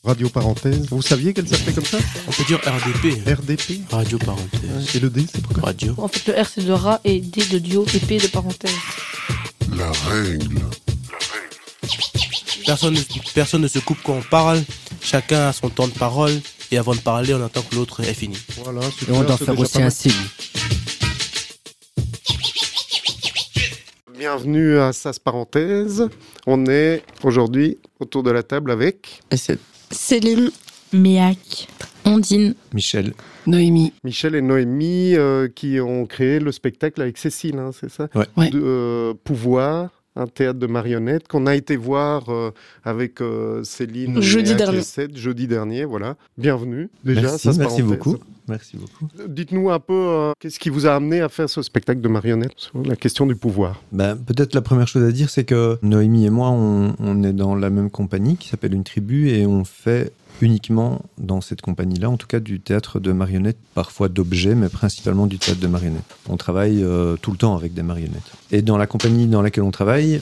Radio Parenthèse. Vous saviez qu'elle s'appelait comme ça ? On peut dire RDP. RDP ? Radio Parenthèse. Et le D, c'est pourquoi ? Radio. En fait, le R c'est de rat et D de dio et P de parenthèse. La règle. Personne ne se coupe quand on parle. Chacun a son temps de parole. Et avant de parler, on attend que l'autre ait fini. Voilà, Et on doit faire aussi un signe. Bienvenue à SAS Parenthèse. On est aujourd'hui autour de la table avec Céline, Méac, Ondine, Michel. Noémie. Michel et Noémie qui ont créé le spectacle avec Cécile, hein, c'est ça ? Ouais. Pouvoir, un théâtre de marionnettes qu'on a été voir avec Céline Jeudi et dernier. Agnès, jeudi dernier, voilà. Bienvenue déjà. SAS Merci Parenthèse. beaucoup. Merci beaucoup. Dites-nous un peu qu'est-ce qui vous a amené à faire ce spectacle de marionnettes sur la question du pouvoir. Peut-être la première chose à dire, c'est que Noémie et moi, on est dans la même compagnie qui s'appelle Une Tribu et on fait uniquement dans cette compagnie-là, en tout cas du théâtre de marionnettes, parfois d'objets, mais principalement du théâtre de marionnettes. On travaille tout le temps avec des marionnettes. Et dans la compagnie dans laquelle on travaille,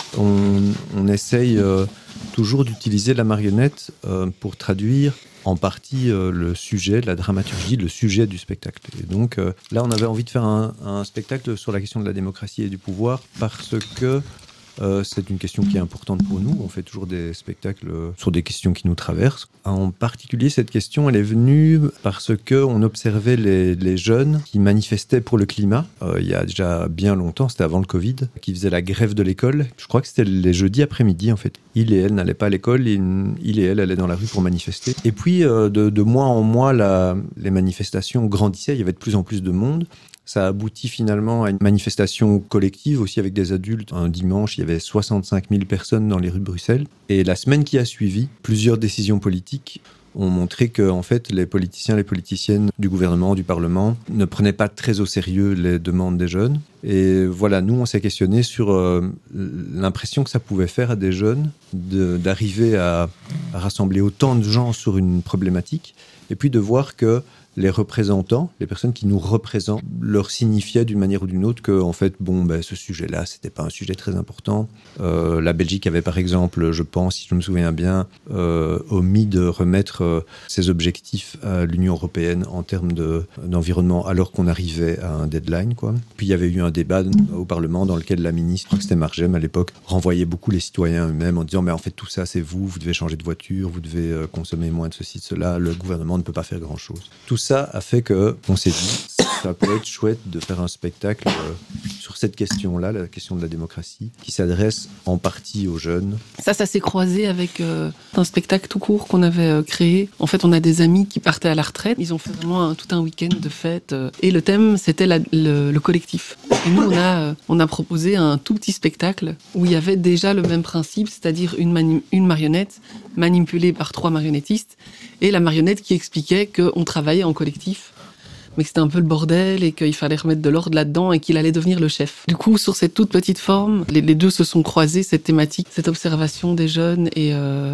on essaye toujours d'utiliser la marionnette pour traduire en partie le sujet, la dramaturgie, le sujet du spectacle. Et donc là, on avait envie de faire un spectacle sur la question de la démocratie et du pouvoir parce que c'est une question qui est importante pour nous. On fait toujours des spectacles sur des questions qui nous traversent. En particulier, cette question, elle est venue parce qu'on observait les jeunes qui manifestaient pour le climat. Il y a déjà bien longtemps, c'était avant le Covid, qui faisaient la grève de l'école. Je crois que c'était les jeudis après-midi, en fait. Il et elle n'allaient pas à l'école, il et elle allaient dans la rue pour manifester. Et puis, de mois en mois, les manifestations grandissaient, il y avait de plus en plus de monde. Ça aboutit finalement à une manifestation collective aussi avec des adultes. Un dimanche, il y avait 65 000 personnes dans les rues de Bruxelles. Et la semaine qui a suivi, plusieurs décisions politiques ont montré que en fait, les politiciens, les politiciennes du gouvernement, du Parlement ne prenaient pas très au sérieux les demandes des jeunes. Et voilà, nous, on s'est questionné sur l'impression que ça pouvait faire à des jeunes d'arriver à rassembler autant de gens sur une problématique et puis de voir que les représentants, les personnes qui nous représentent, leur signifiaient d'une manière ou d'une autre que, en fait, ce sujet-là, c'était pas un sujet très important. La Belgique avait, par exemple, je pense, si je me souviens bien, omis de remettre ses objectifs à l'Union européenne en termes d'environnement, alors qu'on arrivait à un deadline, quoi. Puis il y avait eu un débat au Parlement dans lequel la ministre, je crois que c'était Margem à l'époque, renvoyait beaucoup les citoyens eux-mêmes en disant, mais en fait, tout ça, c'est vous devez changer de voiture, vous devez consommer moins de ceci, de cela, le gouvernement ne peut pas faire grand-chose. Tout ça a fait qu'on s'est dit ça peut être chouette de faire un spectacle sur cette question-là, la question de la démocratie, qui s'adresse en partie aux jeunes. Ça s'est croisé avec un spectacle tout court qu'on avait créé. En fait, on a des amis qui partaient à la retraite. Ils ont fait vraiment tout un week-end de fête. Et le thème, c'était le collectif. Et nous, on a proposé un tout petit spectacle où il y avait déjà le même principe, c'est-à-dire une marionnette manipulée par 3 marionnettistes et la marionnette qui expliquait qu'on travaillait en collectif, mais que c'était un peu le bordel et qu'il fallait remettre de l'ordre là-dedans et qu'il allait devenir le chef. Du coup, sur cette toute petite forme, les deux se sont croisés, cette thématique, cette observation des jeunes et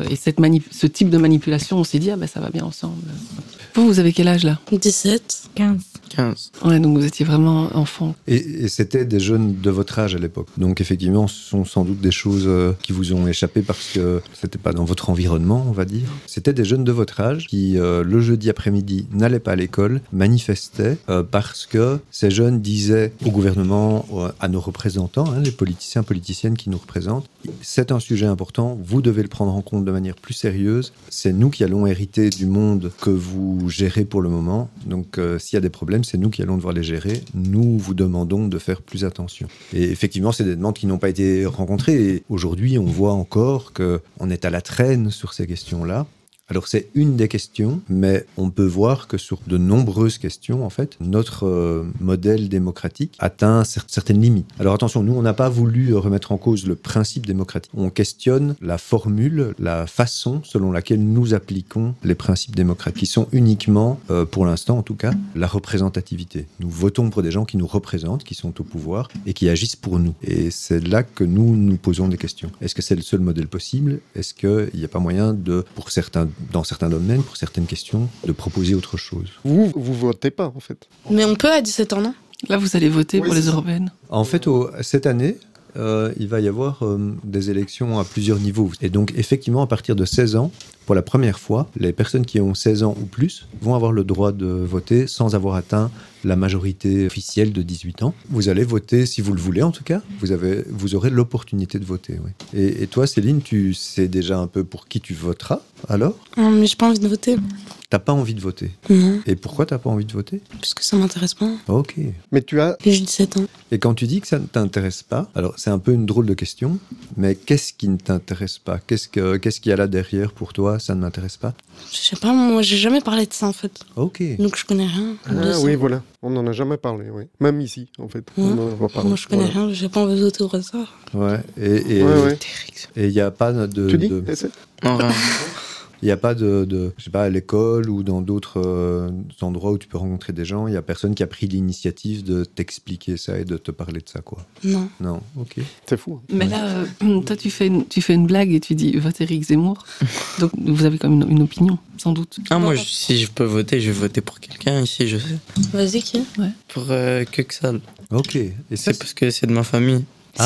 ce type de manipulation. On s'est dit, ça va bien ensemble. Vous avez quel âge là ? 17. 15. Ouais, donc vous étiez vraiment enfant. Et c'était des jeunes de votre âge à l'époque. Donc effectivement, ce sont sans doute des choses qui vous ont échappé parce que c'était pas dans votre environnement, on va dire. C'était des jeunes de votre âge qui, le jeudi après-midi, n'allaient pas à l'école, manifestaient parce que ces jeunes disaient au gouvernement, à nos représentants, les politiciens, politiciennes qui nous représentent, c'est un sujet important, vous devez le prendre en compte de manière plus sérieuse. C'est nous qui allons hériter du monde que vous gérez pour le moment. Donc s'il y a des problèmes, c'est nous qui allons devoir les gérer. Nous vous demandons de faire plus attention. Et effectivement, c'est des demandes qui n'ont pas été rencontrées. Et aujourd'hui, on voit encore qu'on est à la traîne sur ces questions-là. Alors c'est une des questions, mais on peut voir que sur de nombreuses questions, en fait, notre modèle démocratique atteint certaines limites. Alors attention, nous, on n'a pas voulu remettre en cause le principe démocratique. On questionne la formule, la façon selon laquelle nous appliquons les principes démocratiques, qui sont uniquement, pour l'instant en tout cas, la représentativité. Nous votons pour des gens qui nous représentent, qui sont au pouvoir et qui agissent pour nous. Et c'est là que nous nous posons des questions. Est-ce que c'est le seul modèle possible ? Est-ce qu'il n'y a pas moyen dans certains domaines, pour certaines questions, de proposer autre chose. Vous votez pas, en fait. Mais on peut à 17 ans, non ? Là, vous allez voter pour les européennes. En fait, cette année, il va y avoir des élections à plusieurs niveaux. Et donc, effectivement, à partir de 16 ans, Pour la première fois, les personnes qui ont 16 ans ou plus vont avoir le droit de voter sans avoir atteint la majorité officielle de 18 ans. Vous allez voter, si vous le voulez en tout cas, vous aurez l'opportunité de voter. Oui. Et toi, Céline, tu sais déjà un peu pour qui tu voteras, alors ? Mais j'ai pas envie de voter. T'as pas envie de voter. Non, Et pourquoi t'as pas envie de voter ? parce que ça m'intéresse pas. Ok. Mais tu as... J'ai 17 ans. Et quand tu dis que ça ne t'intéresse pas, alors c'est un peu une drôle de question, mais qu'est-ce qui ne t'intéresse pas ? Qu'est-ce qu'il y a là derrière pour toi ? Ça ne m'intéresse pas ? Je sais pas, moi j'ai jamais parlé de ça en fait. Ok. Donc je connais rien de Ah ça. oui, voilà. On n'en a jamais parlé, oui. Même ici, en fait. Ouais. On en a pas parlé. Moi je connais Voilà. rien, j'ai pas envie de voter au hasard. Ouais. Et Ouais. il n'y a pas de... Tu dis de- Essaie. Non, rien. Il n'y a pas je sais pas, à l'école ou dans d'autres endroits où tu peux rencontrer des gens, il n'y a personne qui a pris l'initiative de t'expliquer ça et de te parler de ça, quoi. Non. Non, ok. C'est fou. Hein. Mais là, toi, tu fais une blague et tu dis vote Éric Zemmour. Donc, vous avez quand même une opinion, sans doute. Ah, moi, si je peux voter, je vais voter pour quelqu'un ici, je sais. Vas-y, qui ? Pour Köksal. Ok. Et ça, C'est parce que c'est de ma famille.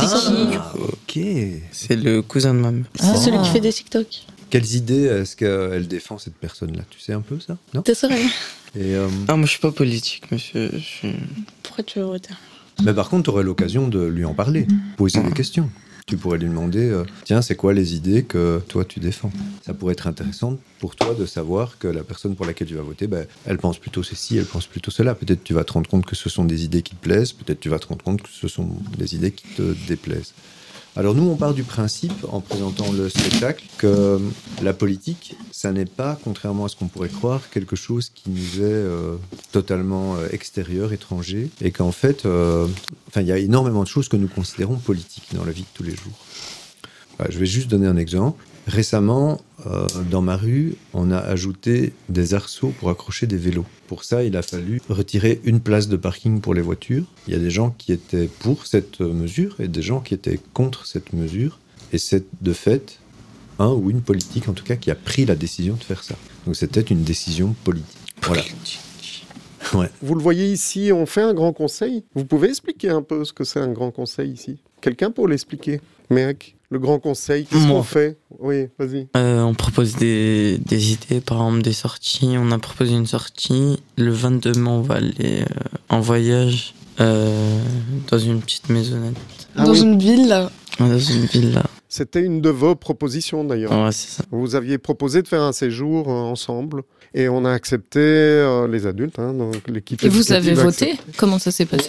ok. C'est le cousin de ma mère. C'est celui qui fait des TikTok. Quelles idées est-ce qu'elle défend, cette personne-là ? Tu sais un peu ça ? Non ? T'es sérieux ? Et, Ah, moi, je suis pas politique, monsieur. Je suis... Pourquoi tu veux voter ? mais par contre, tu aurais l'occasion de lui en parler, poser des questions. Tu pourrais lui demander, tiens, c'est quoi les idées que toi tu défends ? Ça pourrait être intéressant pour toi de savoir que la personne pour laquelle tu vas voter, elle pense plutôt ceci, elle pense plutôt cela. Peut-être tu vas te rendre compte que ce sont des idées qui te plaisent, peut-être tu vas te rendre compte que ce sont des idées qui te déplaisent. Alors nous, on part du principe, en présentant le spectacle, que la politique, ça n'est pas, contrairement à ce qu'on pourrait croire, quelque chose qui nous est totalement extérieur, étranger, et qu'en fait, il y a énormément de choses que nous considérons politiques dans la vie de tous les jours. Je vais juste donner un exemple. Récemment, dans ma rue, on a ajouté des arceaux pour accrocher des vélos. Pour ça, il a fallu retirer une place de parking pour les voitures. Il y a des gens qui étaient pour cette mesure et des gens qui étaient contre cette mesure. Et c'est de fait un ou une politique, en tout cas, qui a pris la décision de faire ça. Donc c'était une décision politique. Voilà. Ouais. Vous le voyez ici, on fait un grand conseil. Vous pouvez expliquer un peu ce que c'est un grand conseil ici ? Quelqu'un pour l'expliquer ? Mec, le grand conseil, qu'est-ce qu'on fait ? Oui, vas-y. On propose des idées, par exemple des sorties. On a proposé une sortie. Le 22 mai, on va aller en voyage dans une petite maisonnette. Dans une ville là. Dans une villa. C'était une de vos propositions d'ailleurs. Ouais, c'est ça. Vous aviez proposé de faire un séjour ensemble et on a accepté, les adultes, donc l'équipe Et vous avez éducative a voté ? accepté. Comment ça s'est passé ?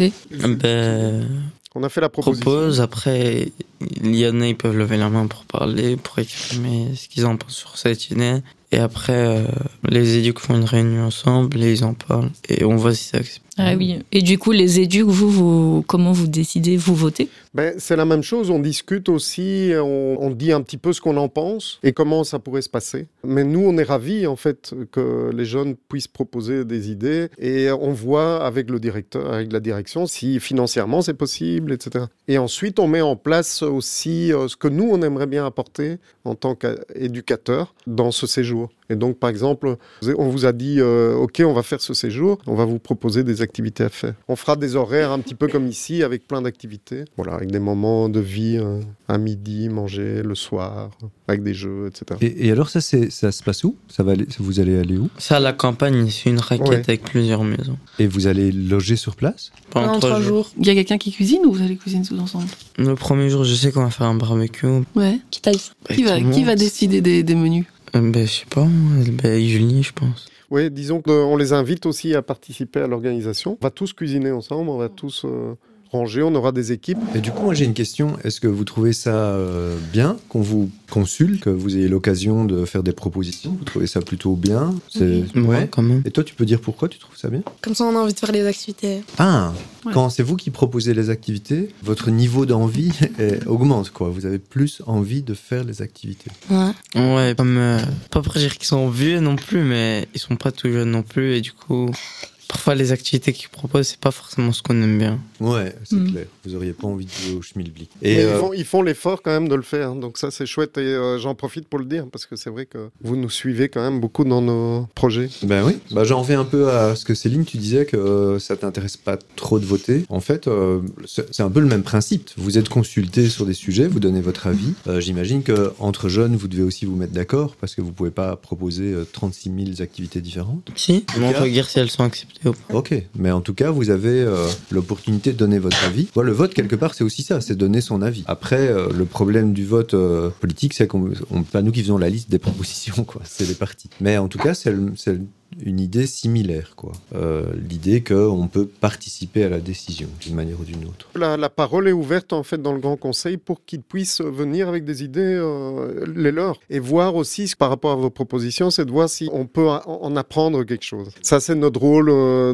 On a fait la proposition. Propose, après, il y en a, ils peuvent lever la main pour parler, pour exprimer ce qu'ils en pensent sur cette idée. Et après, les éducs font une réunion ensemble et ils en parlent. Et on voit si c'est accepté. Ah oui. Et du coup, les éducs, vous comment vous décidez ? Vous votez ? C'est la même chose, on discute aussi, on dit un petit peu ce qu'on en pense et comment ça pourrait se passer. Mais nous, on est ravis en fait que les jeunes puissent proposer des idées et on voit avec le directeur, avec la direction, si financièrement c'est possible, etc. Et ensuite, on met en place aussi ce que nous, on aimerait bien apporter en tant qu'éducateur dans ce séjour. Et donc, par exemple, on vous a dit, OK, on va faire ce séjour, on va vous proposer des activités à faire. On fera des horaires un petit peu comme ici, avec plein d'activités. Voilà, avec des moments de vie à midi, manger le soir, avec des jeux, etc. Et alors, ça se passe où ? Vous allez aller où ? C'est à la campagne, c'est une raquette avec plusieurs maisons. Et vous allez loger sur place ? Pendant 3 jours. Il y a quelqu'un qui cuisine ou vous allez cuisiner tous ensemble ? Le premier jour, je sais qu'on va faire un barbecue. Ouais. Qui t'a dit ? Qui va décider des menus ? Je sais pas, Julie, je pense. Oui, disons qu'on les invite aussi à participer à l'organisation. On va tous cuisiner ensemble, on va tous ranger, on aura des équipes. Et du coup, moi j'ai une question. Est-ce que vous trouvez ça bien qu'on vous consulte, que vous ayez l'occasion de faire des propositions ? Vous trouvez ça plutôt bien ? Ouais, quand même. Et toi, tu peux dire pourquoi tu trouves ça bien ? Comme ça, on a envie de faire les activités. Ah, Ouais. quand c'est vous qui proposez les activités, votre niveau d'envie augmente, quoi. Vous avez plus envie de faire les activités. Ouais. Ouais, comme pas pour dire qu'ils sont vieux non plus, mais ils sont pas tout jeunes non plus et du coup parfois les activités qu'ils proposent, c'est pas forcément ce qu'on aime bien. Ouais, c'est clair. Vous auriez pas envie de jouer au schmilblick. Et ils font l'effort quand même de le faire. Donc ça, c'est chouette. Et j'en profite pour le dire parce que c'est vrai que vous nous suivez quand même beaucoup dans nos projets. Ben oui. J'en reviens un peu à ce que Céline, tu disais que ça t'intéresse pas trop de voter. En fait, c'est un peu le même principe. Vous êtes consulté sur des sujets, vous donnez votre avis. J'imagine qu'entre jeunes, vous devez aussi vous mettre d'accord parce que vous pouvez pas proposer 36 000 activités différentes. Si, mais on regarde si elles sont acceptées ou pas. Ok, mais en tout cas, vous avez l'opportunité de donner votre avis. Le vote, quelque part, c'est aussi ça, c'est donner son avis. Après, le problème du vote politique, c'est qu'on pas nous qui faisons la liste des propositions, quoi. C'est les partis. Mais en tout cas, c'est une idée similaire, quoi. L'idée qu'on peut participer à la décision d'une manière ou d'une autre. La parole est ouverte en fait dans le Grand Conseil pour qu'ils puissent venir avec des idées les leurs et voir aussi par rapport à vos propositions, c'est de voir si on peut en apprendre quelque chose. Ça, c'est notre rôle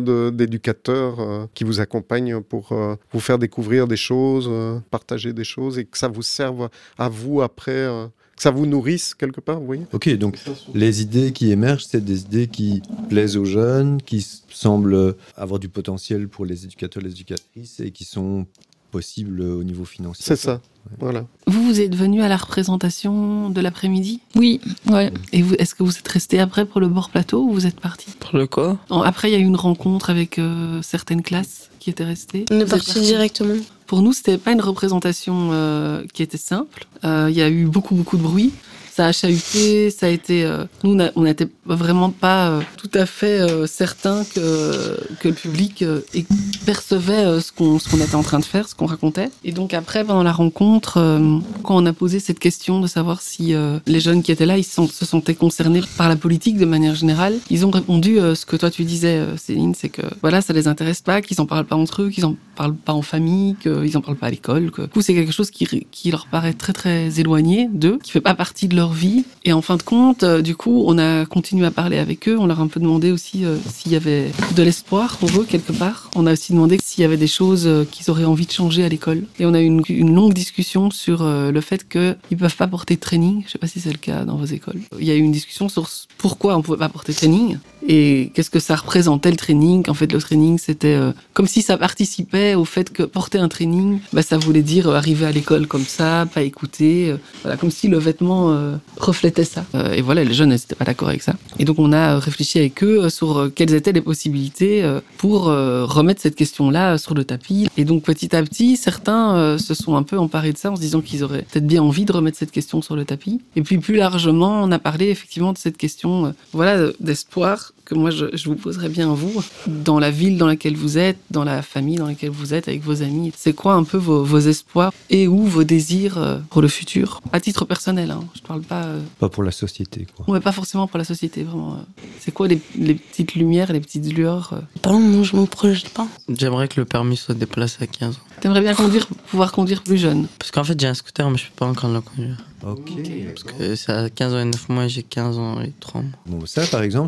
d'éducateur qui vous accompagne pour vous faire découvrir des choses, partager des choses et que ça vous serve à vous après. Que ça vous nourrisse quelque part, vous voyez ? Ok, donc les idées qui émergent, c'est des idées qui plaisent aux jeunes, qui semblent avoir du potentiel pour les éducateurs, les éducatrices et qui sont possibles au niveau financier. C'est ça, voilà. Vous êtes venu à la représentation de l'après-midi ? Oui, ouais. Et est-ce que vous êtes resté après pour le bord plateau ou vous êtes parti ? Pour le quoi ? Après, il y a eu une rencontre avec certaines classes qui étaient restées. On est parti directement. Pour nous, c'était pas une représentation qui était simple. Il y a eu beaucoup de bruit. Ça a chahuté, ça a été... nous, on n'était vraiment pas tout à fait certains que le public percevait ce qu'on était en train de faire, ce qu'on racontait. Et donc après, pendant la rencontre, quand on a posé cette question de savoir si les jeunes qui étaient là, ils se sentaient concernés par la politique de manière générale, ils ont répondu ce que toi tu disais, Céline, c'est que voilà, ça les intéresse pas, qu'ils en parlent pas entre eux, qu'ils en parlent pas en famille, qu'ils en parlent pas à l'école. Du coup, c'est quelque chose qui leur paraît très très éloigné d'eux, qui fait pas partie de leur vie. Et en fin de compte, du coup, on a continué à parler avec eux. On leur a un peu demandé aussi s'il y avait de l'espoir pour eux quelque part. On a aussi demandé s'il y avait des choses qu'ils auraient envie de changer à l'école. Et on a eu une longue discussion sur le fait qu'ils peuvent pas porter de training. Je sais pas si c'est le cas dans vos écoles. Il y a eu une discussion sur pourquoi on pouvait pas porter de training et qu'est-ce que ça représentait le training. En fait, le training, c'était comme si ça participait au fait que porter un training, ça voulait dire arriver à l'école comme ça, pas écouter. Voilà, comme si le vêtement reflétait ça. Et voilà, les jeunes n'étaient pas d'accord avec ça. Et donc, on a réfléchi avec eux sur quelles étaient les possibilités pour remettre cette question-là sur le tapis. Et donc, petit à petit, certains se sont un peu emparés de ça en se disant qu'ils auraient peut-être bien envie de remettre cette question sur le tapis. Et puis, plus largement, on a parlé effectivement de cette question d'espoir que moi, je vous poserais bien à vous, dans la ville dans laquelle vous êtes, dans la famille dans laquelle vous êtes, avec vos amis. C'est quoi un peu vos espoirs et ou vos désirs pour le futur ? À titre personnel, hein. Je parle pas... Pas pour la société, quoi. Ouais, pas forcément pour la société, vraiment. C'est quoi les petites lumières, les petites lueurs Moi, je me projette pas. J'aimerais que le permis soit déplacé à 15 ans. T'aimerais bien pouvoir conduire plus jeune ? Parce qu'en fait, j'ai un scooter, mais je peux pas encore le conduire. Ok. Parce que c'est à 15 ans et 9 mois, j'ai 15 ans et 3 mois. Bon, ça, par exemple,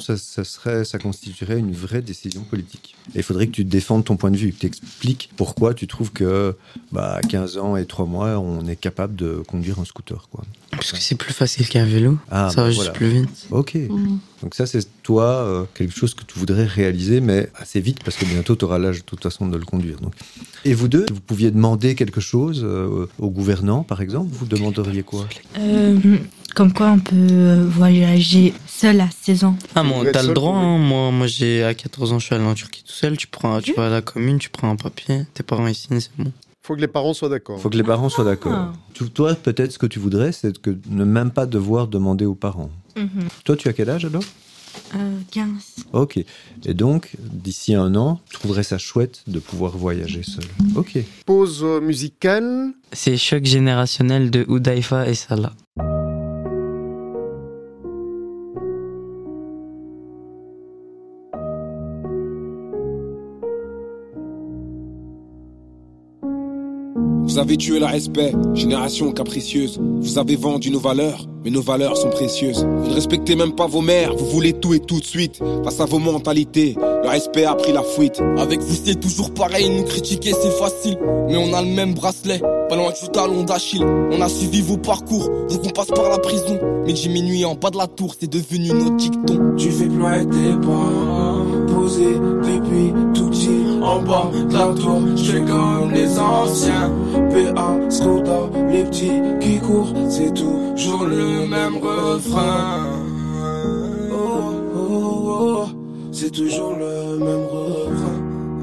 ça constituerait une vraie décision politique. Et il faudrait que tu défendes ton point de vue, que tu expliques pourquoi tu trouves que, à 15 ans et 3 mois, on est capable de conduire un scooter, quoi. Parce que c'est plus facile qu'un vélo. Ça va juste plus vite. Ok. Donc ça, c'est toi, quelque chose que tu voudrais réaliser, mais assez vite, parce que bientôt, tu auras l'âge de toute façon de le conduire. Donc. Et vous deux, vous pouviez demander quelque chose au gouvernant, par exemple, vous demanderiez quoi ? Comme quoi on peut voyager seul à 16 ans. Ah, moi, t'as le droit. Hein. Moi, à 14 ans, je suis allé en Turquie tout seul. Tu vas à la commune, tu prends un papier. Tes parents ici, c'est bon. Il faut que les parents soient d'accord. Faut que les parents soient d'accord. Toi, peut-être, ce que tu voudrais, c'est ne même pas devoir demander aux parents. Toi, tu as quel âge, alors ? 15. Ok. Et donc, d'ici 1 an, tu trouverais ça chouette de pouvoir voyager seul. Ok. Pause musicale. C'est Choc générationnel de Oudaifa et Salah. Vous avez tué le respect, génération capricieuse. Vous avez vendu nos valeurs, mais nos valeurs sont précieuses. Vous ne respectez même pas vos mères, vous voulez tout et tout de suite. Face à vos mentalités, le respect a pris la fuite. Avec vous c'est toujours pareil, nous critiquer c'est facile. Mais on a le même bracelet, pas loin du talon d'Achille. On a suivi vos parcours, donc on passe par la prison. Midi minuit en bas de la tour, c'est devenu notre dicton. Tu fais ployer tes pas posé depuis tout petit en bas de la tour. J'fais comme les anciens. PA, Skoda, les petits qui courent, c'est toujours le même refrain. Oh, oh, oh, c'est toujours le même refrain.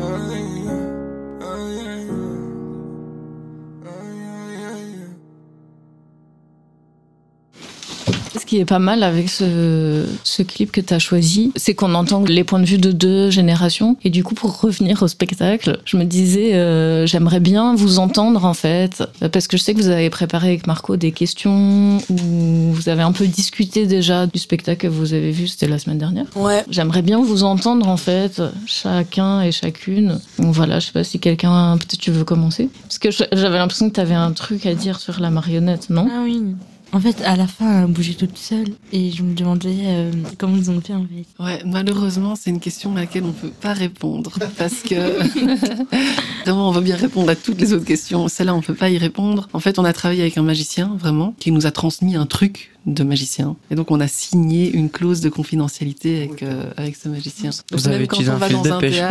Ce qui est pas mal avec ce clip que tu as choisi, c'est qu'on entend les points de vue de deux générations. Et du coup, pour revenir au spectacle, je me disais, j'aimerais bien vous entendre en fait, parce que je sais que vous avez préparé avec Marco des questions où vous avez un peu discuté déjà du spectacle que vous avez vu, c'était la semaine dernière. Ouais. J'aimerais bien vous entendre en fait, chacun et chacune. Donc voilà, je sais pas si quelqu'un, peut-être tu veux commencer. Parce que j'avais l'impression que tu avais un truc à dire sur la marionnette, non ? Ah oui. En fait, à la fin, elle bougeait toute seule et je me demandais comment ils ont fait en fait. Ouais, malheureusement, c'est une question à laquelle on peut pas répondre parce que vraiment, on va bien répondre à toutes les autres questions. Celle-là, on peut pas y répondre. En fait, on a travaillé avec un magicien, vraiment, qui nous a transmis un truc de magicien. Et donc, on a signé une clause de confidentialité avec ce magicien. Vous avez utilisé un fil de pêche,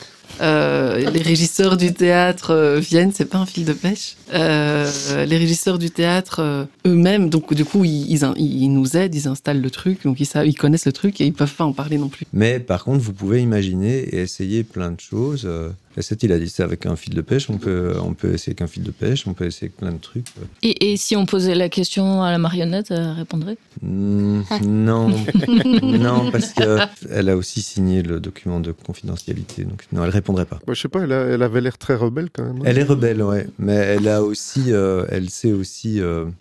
les régisseurs du théâtre viennent, c'est pas un fil de pêche. Les régisseurs du théâtre eux-mêmes, donc du coup ils nous aident, ils installent le truc, donc ils connaissent le truc et ils peuvent pas en parler non plus. Mais par contre, vous pouvez imaginer et essayer plein de choses. Il a dit ça avec un fil de pêche, on peut essayer avec un fil de pêche, on peut essayer avec plein de trucs. Et si on posait la question à la marionnette, elle répondrait ? Non, non, parce qu'elle a aussi signé le document de confidentialité, donc non, elle répondrait pas. Je sais pas, elle avait l'air très rebelle quand même. Elle est rebelle, ouais, mais elle a aussi, elle sait aussi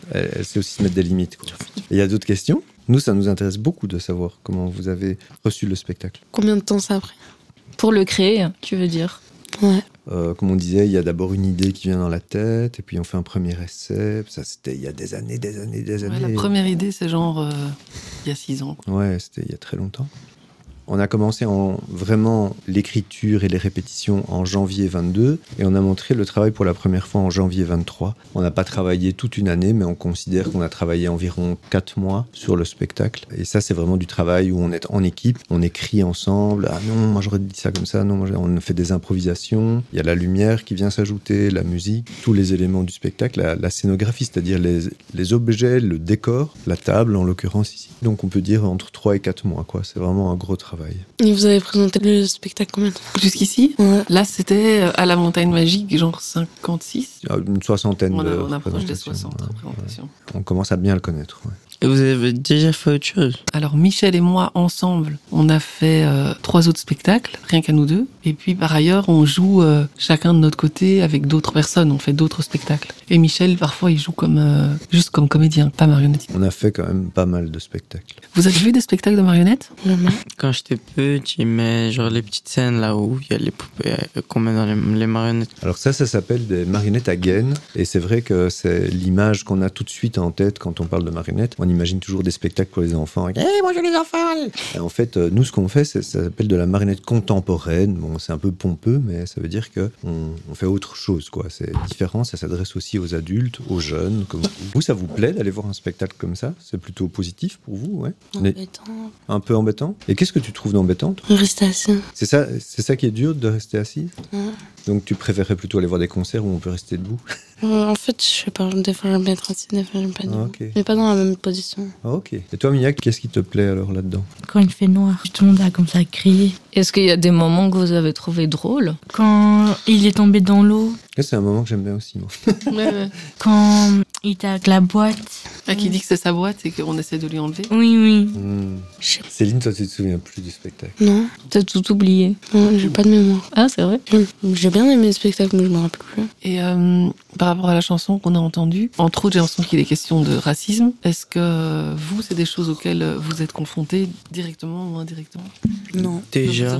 se mettre des limites, quoi. Il y a d'autres questions ? Nous, ça nous intéresse beaucoup de savoir comment vous avez reçu le spectacle. Combien de temps ça a pris ? Pour le créer, tu veux dire ? Ouais. Comme on disait, il y a d'abord une idée qui vient dans la tête, et puis on fait un premier essai. Ça, c'était il y a des années. Ouais, la première idée, c'est genre il y a 6 ans. Ouais, c'était il y a très longtemps. On a commencé vraiment l'écriture et les répétitions en janvier 22 et on a montré le travail pour la première fois en janvier 23. On n'a pas travaillé toute une année, mais on considère qu'on a travaillé environ 4 mois sur le spectacle. Et ça, c'est vraiment du travail où on est en équipe, on écrit ensemble. Ah non, moi j'aurais dit ça comme ça. Non, on fait des improvisations. Il y a la lumière qui vient s'ajouter, la musique, tous les éléments du spectacle, la scénographie, c'est-à-dire les objets, le décor, la table en l'occurrence ici. Donc on peut dire entre 3 et 4 mois, quoi. C'est vraiment un gros travail. Et vous avez présenté le spectacle combien de fois ? Jusqu'ici ? Ouais. Là, c'était à la Montagne Magique, genre 56. Une soixantaine de on approche des 60 ouais. représentations. On commence à bien le connaître. Ouais. Et vous avez déjà fait autre chose ? Alors, Michel et moi, ensemble, on a fait 3 autres spectacles, rien qu'à nous deux. Et puis, par ailleurs, on joue chacun de notre côté avec d'autres personnes. On fait d'autres spectacles. Et Michel, parfois, il joue juste comme comédien, pas marionnette. On a fait quand même pas mal de spectacles. Vous avez vu des spectacles de marionnettes ? Quand j'étais petit, mais genre les petites scènes là où il y a les poupées qu'on met dans les marionnettes. Alors ça s'appelle des marionnettes à gaines. Et c'est vrai que c'est l'image qu'on a tout de suite en tête quand on parle de marionnettes. On imagine toujours des spectacles pour les enfants. Hey, bonjour les enfants! Et en fait, nous, ce qu'on fait, ça s'appelle de la marionnette contemporaine. Bon, c'est un peu pompeux, mais ça veut dire qu'on fait autre chose, quoi. C'est différent, ça s'adresse aussi aux adultes, aux jeunes, comme vous. Vous, ça vous plaît d'aller voir un spectacle comme ça? C'est plutôt positif pour vous, ouais? Embêtant. Un peu embêtant? Et qu'est-ce que tu trouves d'embêtant, toi? Rester assis. C'est ça qui est dur, de rester assis? Ouais. Donc tu préférerais plutôt aller voir des concerts où on peut rester debout? En fait, je sais pas, des fois j'aime bien être assis, des fois j'aime pas debout. Okay. Mais pas dans la même position. Ah, ok. Et toi, Mia, qu'est-ce qui te plaît alors là-dedans? Quand il fait noir, tout le monde a comme ça crié. Est-ce qu'il y a des moments que vous avez trouvé drôles? Quand il est tombé dans l'eau. C'est un moment que j'aime bien aussi, moi. Ouais. Quand il était avec la boîte. Ah, qui dit que c'est sa boîte et qu'on essaie de lui enlever? Oui. Céline, toi, tu te souviens plus du spectacle? Non. T'as tout oublié? Non, j'ai pas de mémoire. Ah, c'est vrai? J'ai bien aimé le spectacle, mais je me rappelle plus. Et par rapport à la chanson qu'on a entendue, entre autres, j'ai l'impression qu'il est question de racisme. Est-ce que vous, c'est des choses auxquelles vous êtes confrontés directement ou indirectement? Non. Déjà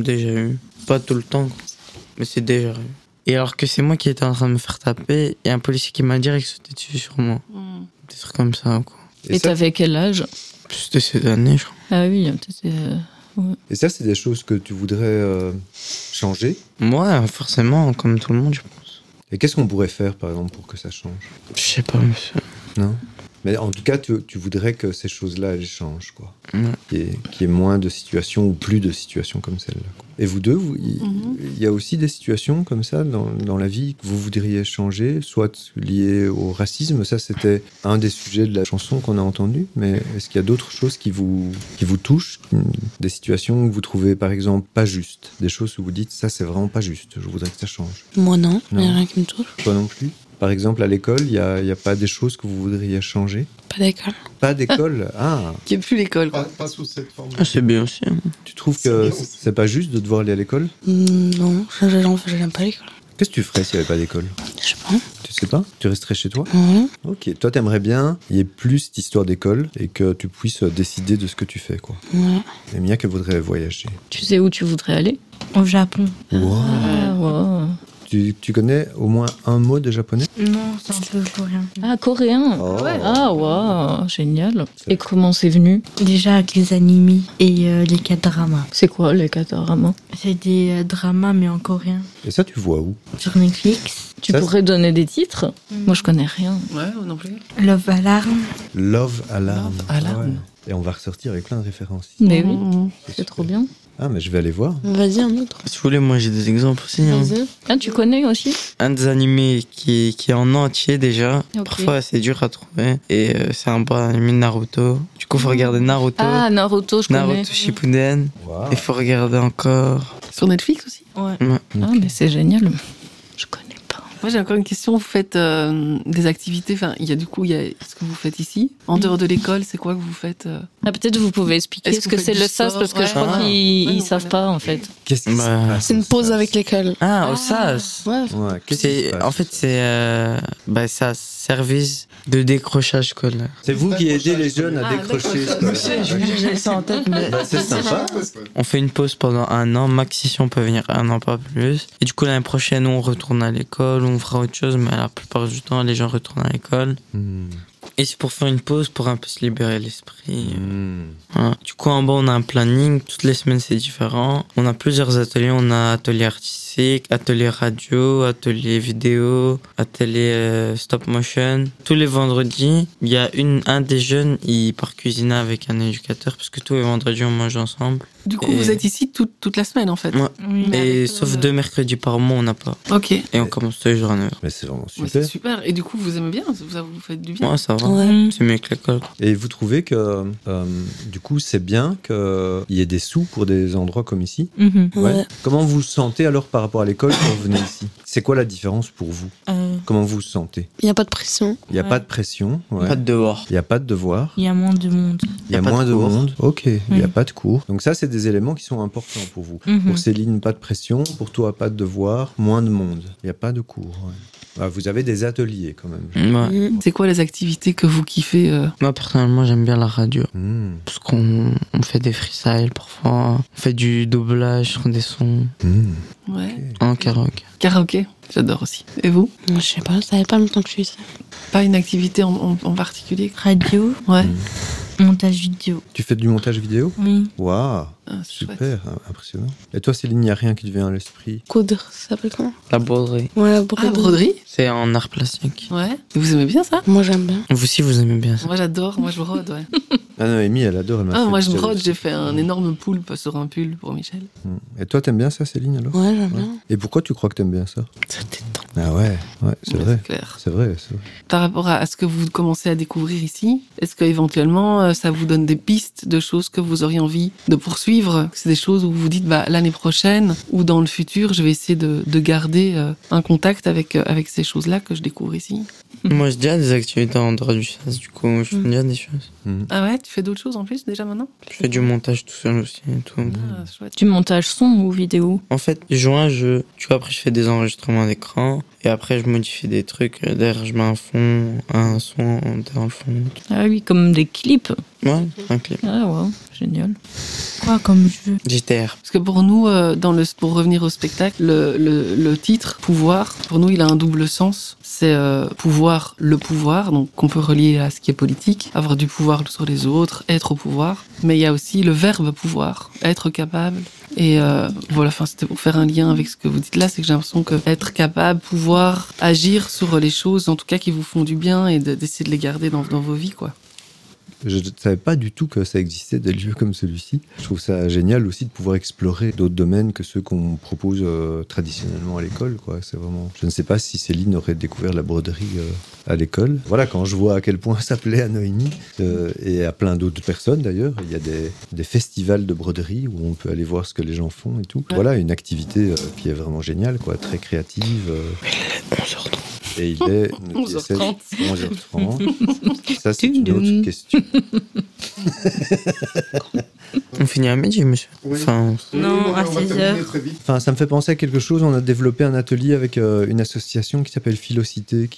eu. Pas tout le temps, mais c'est déjà eu. Et alors que c'est moi qui étais en train de me faire taper, il y a un policier qui m'a direct sauté dessus sur moi. Des trucs comme ça, quoi. Et t'avais quel âge? C'était ces années, je crois. Ah oui, c'était... Ouais. Et ça, c'est des choses que tu voudrais changer? Moi, forcément, comme tout le monde, je pense. Et qu'est-ce qu'on pourrait faire, par exemple, pour que ça change? Je sais pas, monsieur. Non? Mais en tout cas, tu voudrais que ces choses-là, elles changent, quoi. Ouais. Qu'il y ait moins de situations ou plus de situations comme celle-là, quoi. Et vous deux, il y a aussi des situations comme ça dans la vie que vous voudriez changer, soit liées au racisme. Ça, c'était un des sujets de la chanson qu'on a entendue. Mais est-ce qu'il y a d'autres choses qui vous touchent, des situations que vous trouvez, par exemple, pas justes, des choses où vous dites, ça, c'est vraiment pas juste, je voudrais que ça change? Moi, non. Il n'y a rien qui me touche. Toi non plus? Par exemple, à l'école, il y a pas des choses que vous voudriez changer? Pas d'école. Pas d'école? Ah. Qu'il n'y ait plus l'école. Pas sous cette forme. C'est bien aussi. Tu trouves que c'est pas juste de devoir aller à l'école? Non, j'aime pas l'école. Qu'est-ce que tu ferais s'il n'y avait pas d'école? Je sais pas. Tu sais pas? Tu resterais chez toi? Mhm. Ok. Toi, t'aimerais bien qu'il y ait plus cette histoire d'école et que tu puisses décider de ce que tu fais, quoi. Ouais. Et Mia, qu'elle voudrait voyager. Tu sais où tu voudrais aller? Au Japon. Wow. Ah, wow. Tu connais au moins un mot de japonais? Non, c'est un peu coréen. Ah, coréen. Oh. Ah, wow, génial. Et comment c'est venu? Déjà avec les animés et les K-dramas. C'est quoi les K-dramas? C'est des dramas mais en coréen. Et ça, tu vois où? Sur Netflix. Tu Ça, pourrais donner des titres? Moi, je connais rien. Ouais, non plus. Love Alarm. Love Alarm. Love Alarm. Ah ouais. Et on va ressortir avec plein de références. Mais oui, c'est super. trop bien. Ah, mais je vais aller voir. Vas-y, un autre. Si vous voulez, moi j'ai des exemples aussi. Hein. Vas-y. Ah, tu connais aussi? Un des animés qui est en entier déjà. Ok. Parfois c'est dur à trouver. Et c'est un bon animé de Naruto. Du coup, faut regarder Naruto. Ah, Naruto, je connais. Naruto Shippuden. Wow. Il faut regarder encore. Sur Netflix aussi. Ouais. Ah, mais c'est génial. Je connais pas. Moi, j'ai encore une question. Vous faites des activités. Enfin, il y a ce que vous faites ici. En dehors de l'école, c'est quoi que vous faites Ah, peut-être vous pouvez expliquer Est-ce ce que que vous c'est faites le du SAS sport? parce que je Ouais. crois Ah. qu'ils Ouais, savent non, pas en fait. Qu'est-ce qui se Bah, passe? C'est une pause avec l'école. Ah, au SAS. Ouais. Ouais, qu'est-ce qui se C'est, passe? en fait, c'est un service de décrochage scolaire. C'est vous qui aidez les jeunes à Ah, décrocher. d'accord. J'ai ça en tête, mais Bah, c'est sympa. on fait une pause pendant 1 an, maxi si on peut venir 1 an, pas plus. Et du coup, l'année prochaine, on retourne à l'école, on fera autre chose, mais la plupart du temps, les gens retournent à l'école. Et c'est pour faire une pause, pour un peu se libérer l'esprit. Voilà. Du coup, en bas, on a un planning. Toutes les semaines, c'est différent. On a plusieurs ateliers. On a atelier artistique, atelier radio, atelier vidéo, atelier stop motion. Tous les vendredis, il y a un des jeunes, il part cuisiner avec un éducateur parce que tous les vendredis, on mange ensemble. Du coup, Et- vous êtes ici toute la semaine, en fait. Ouais. Oui. Et sauf 2 mercredis par mois, on n'a pas. Ok. Et on commence tous les jours à 9h. Mais c'est vraiment Ouais, c'est super. super. Et du coup, vous aimez bien? Vous faites du bien? Ouais, ça va. Ouais. C'est mieux que l'école. Et vous trouvez que, du coup, c'est bien qu'il y ait des sous pour des endroits comme ici? Mhm. Ouais. Comment vous vous sentez alors par rapport à l'école quand vous venez ici? C'est quoi la différence pour vous? Comment vous vous sentez? Il n'y a pas de pression. Il n'y a Ouais. pas de pression. Ouais. Pas de devoir. Il n'y a pas de devoir. Il y a moins de monde. Il y a pas moins de de cours. monde. Ok, il n'y a Oui. pas de cours. Donc ça, c'est des éléments qui sont importants pour vous. Mhm. Pour Céline, pas de pression. Pour toi, pas de devoir. Moins de monde. Il n'y a pas de cours. Ouais. Ah, vous avez des ateliers quand même. Ouais. Mhm. C'est quoi les activités que vous kiffez Moi, personnellement, j'aime bien la radio. Mmh. Parce qu'on fait des freestyles parfois. On fait du doublage sur des sons Mmh. Ouais. en karaoké. Karaoké, j'adore aussi. Et vous? Je sais pas, ça fait pas longtemps que je suis ici. Pas une activité en particulier? Radio, Ouais. montage vidéo. Tu fais du montage vidéo? Oui. Waouh, Ah, c'est chouette. super, impressionnant. Et toi, Céline, il n'y a rien qui te vient à l'esprit? Coudre, ça s'appelle comment? La broderie. Ouais, la Ah, broderie. broderie? C'est en art plastique. Ouais. Et vous aimez bien ça? Moi, j'aime bien. Vous aussi, vous aimez bien ça. Moi, j'adore. Moi, je brode, ouais. Ah non, Amy, elle adore. Elle m'a Ah, fait moi, je déjà brode. aussi. J'ai fait un énorme poulpe sur un pull pour Michel. Et toi, t'aimes bien ça, Céline, alors? Ouais, j'aime bien. Et pourquoi tu crois que t'aimes bien ça? Ça détend. Ah ouais, c'est Ouais, vrai. c'est clair. C'est vrai, c'est vrai. Par rapport à ce que vous commencez à découvrir ici, est-ce qu'éventuellement, ça vous donne des pistes de choses que vous auriez envie de poursuivre? C'est des choses où vous vous dites, bah, l'année prochaine ou dans le futur, je vais essayer de garder un contact avec ces choses-là que je découvre ici. Moi, j'ai déjà des activités en dehors du SAS. Du coup, je fais déjà des choses. Ah ouais, tu fais d'autres choses en plus déjà maintenant? Je fais du montage tout seul aussi et tout. Ah, chouette. Du montage son ou vidéo? En fait, je joue un jeu. Tu vois, après, je fais des enregistrements d'écran. Et après, je modifie des trucs. Derrière, je mets un fond, un son dans le fond. Ah oui, comme des clips. Ouais, un clip. Ah ouais, génial. quoi comme jeu? JTR. Parce que pour nous, pour revenir au spectacle, le titre pouvoir, pour nous, il a un double sens. C'est pouvoir, le pouvoir, donc qu'on peut relier à ce qui est politique, avoir du pouvoir sur les autres, être au pouvoir. Mais il y a aussi le verbe pouvoir, être capable. Et voilà, c'était pour faire un lien avec ce que vous dites là, c'est que j'ai l'impression que être capable, pouvoir agir sur les choses, en tout cas qui vous font du bien, et d'essayer de les garder dans vos vies, quoi. Je ne savais pas du tout que ça existait des lieux comme celui-ci. Je trouve ça génial aussi de pouvoir explorer d'autres domaines que ceux qu'on propose traditionnellement à l'école, quoi. C'est vraiment... Je ne sais pas si Céline aurait découvert la broderie à l'école. Voilà, quand je vois à quel point ça plaît à Noémie et à plein d'autres personnes d'ailleurs, il y a des festivals de broderie où on peut aller voir ce que les gens font et tout. Ouais. Voilà, une activité qui est vraiment géniale, quoi, très créative. Mais il est 11h30. Et il est 11h30. Ça, c'est une autre question. On finit à midi, monsieur. Oui. Non, à 16h. Enfin, ça me fait penser à quelque chose. On a développé un atelier avec une association qui s'appelle Philocité.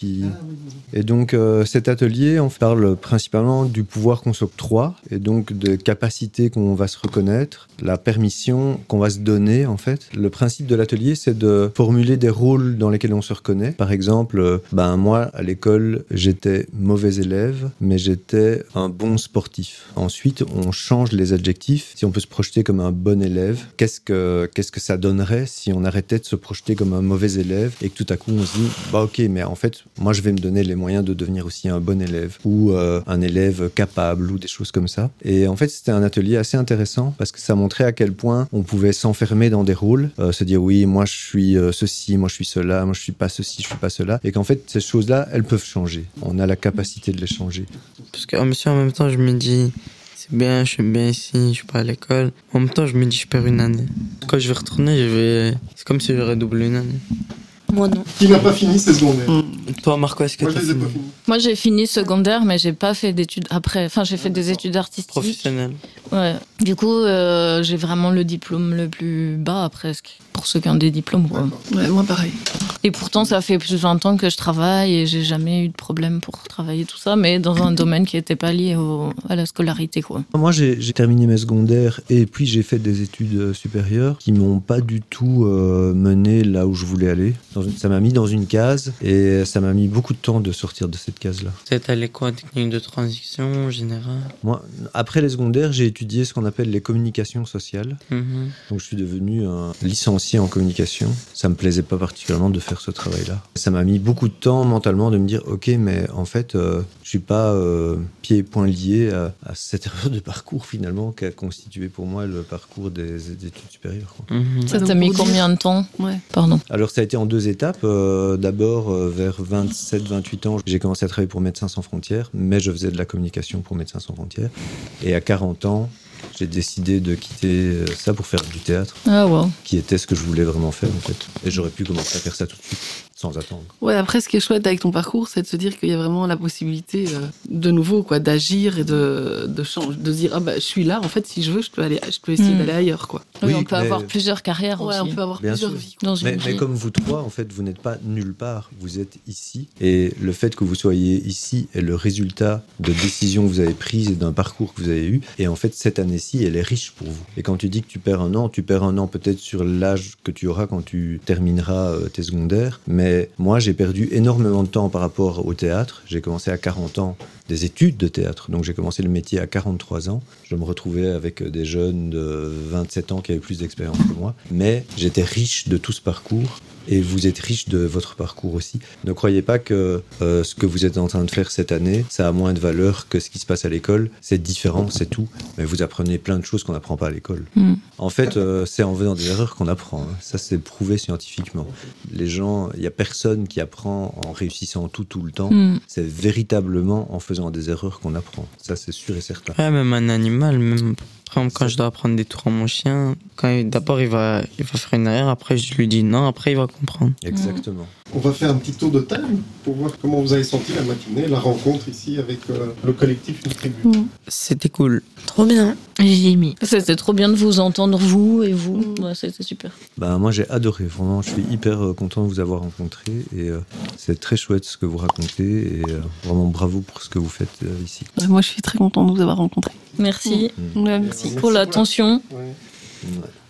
Et donc, cet atelier, on parle principalement du pouvoir qu'on s'octroie et donc des capacités qu'on va se reconnaître, la permission qu'on va se donner, en fait. Le principe de l'atelier, c'est de formuler des rôles dans lesquels on se reconnaît. Par exemple, moi, à l'école, j'étais mauvais élève, mais j'étais un bon sportif. Ensuite, on change les adjectifs. Si on peut se projeter comme un bon élève, qu'est-ce que ça donnerait si on arrêtait de se projeter comme un mauvais élève et que tout à coup, on se dit, ok, mais en fait, moi, je vais me donner les moyens de devenir aussi un bon élève ou un élève capable ou des choses comme ça. Et en fait, c'était un atelier assez intéressant parce que ça montrait à quel point on pouvait s'enfermer dans des rôles, se dire, oui, moi, je suis ceci, moi, je suis cela, moi, je suis pas ceci, je suis pas cela. Et qu'en fait, ces choses-là, elles peuvent changer. On a la capacité de les changer. Parce que, monsieur, en même temps, je me dis, c'est bien, je suis bien ici, je suis pas à l'école. En même temps, je me dis, je perds une année. Quand je vais retourner, c'est comme si j'aurais doublé une année. Moi, non. Qui n'a pas fini ses secondaires. Toi, Marco, est-ce que Moi, tu as je les ai fini? pas finis. Moi, j'ai fini secondaire, mais j'ai pas fait d'études après. Enfin, j'ai fait des études artistiques. Professionnelles. Ouais. Du coup, j'ai vraiment le diplôme le plus bas, presque, pour ceux qui ont des diplômes, quoi. Ouais, moi, pareil. Et pourtant, ça fait plus de 20 ans que je travaille et j'ai jamais eu de problème pour travailler tout ça, mais dans un domaine qui n'était pas lié à la scolarité, quoi. Moi, j'ai terminé mes secondaires et puis j'ai fait des études supérieures qui m'ont pas du tout mené là où je voulais aller. Ça m'a mis dans une case et ça m'a mis beaucoup de temps de sortir de cette case-là. C'est allé quoi, technique de transition en général? Moi, après les secondaires, j'ai étudié ce qu'on appelle les communications sociales. Donc, je suis devenu un licencié en communication. Ça me plaisait pas particulièrement de faire ce travail-là. Ça m'a mis beaucoup de temps mentalement de me dire, ok, mais en fait, je suis pas pieds et poings liés à cette erreur de parcours finalement qui a constitué pour moi le parcours des études supérieures, quoi. Ça t'a mis combien de temps? Ouais. Pardon. Alors, ça a été en 2 étapes. D'abord, vers 27-28 ans, j'ai commencé à travailler pour Médecins Sans Frontières, mais je faisais de la communication pour Médecins Sans Frontières. Et à 40 ans, j'ai décidé de quitter ça pour faire du théâtre, qui était ce que je voulais vraiment faire, en fait. Et j'aurais pu commencer à faire ça tout de suite, sans attendre. Ouais, après, ce qui est chouette avec ton parcours, c'est de se dire qu'il y a vraiment la possibilité, de nouveau, quoi, d'agir et de changer, de dire, je suis là, en fait, si je veux, je peux essayer d'aller ailleurs, quoi. Oui, on peut avoir plusieurs carrières aussi. Ouais, on peut avoir plusieurs vies. Mais comme vous trois, en fait, vous n'êtes pas nulle part, vous êtes ici. Et le fait que vous soyez ici est le résultat de décisions que vous avez prises et d'un parcours que vous avez eu. Et en fait, cette année-ci, elle est riche pour vous. Et quand tu dis que tu perds un an peut-être sur l'âge que tu auras quand tu termineras tes secondaires. Mais moi, j'ai perdu énormément de temps par rapport au théâtre. J'ai commencé à 40 ans des études de théâtre. Donc, j'ai commencé le métier à 43 ans. Je me retrouvais avec des jeunes de 27 ans qui avaient plus d'expérience que moi. Mais j'étais riche de tout ce parcours. Et vous êtes riche de votre parcours aussi. Ne croyez pas que ce que vous êtes en train de faire cette année, ça a moins de valeur que ce qui se passe à l'école. C'est différent, c'est tout. Mais vous apprenez plein de choses qu'on n'apprend pas à l'école. En fait, c'est en faisant des erreurs qu'on apprend. Ça, c'est prouvé scientifiquement. Les gens, il n'y a personne qui apprend en réussissant tout le temps. C'est véritablement en faisant des erreurs qu'on apprend. Ça, c'est sûr et certain. Ouais, même un animal, même... Par exemple, quand je dois apprendre des tours à mon chien, d'abord il va faire une erreur, après je lui dis non, après il va comprendre. Exactement. On va faire un petit tour de table pour voir comment vous avez senti la matinée, la rencontre ici avec le collectif Une Tribu. C'était cool. Trop bien. J'ai aimé. C'était trop bien de vous entendre, vous et vous. Ouais, c'était super. Moi, j'ai adoré. Vraiment, je suis hyper content de vous avoir rencontré. Et c'est très chouette ce que vous racontez. Et vraiment, bravo pour ce que vous faites ici. Ouais, moi, je suis très content de vous avoir rencontré. Merci. Merci pour l'attention.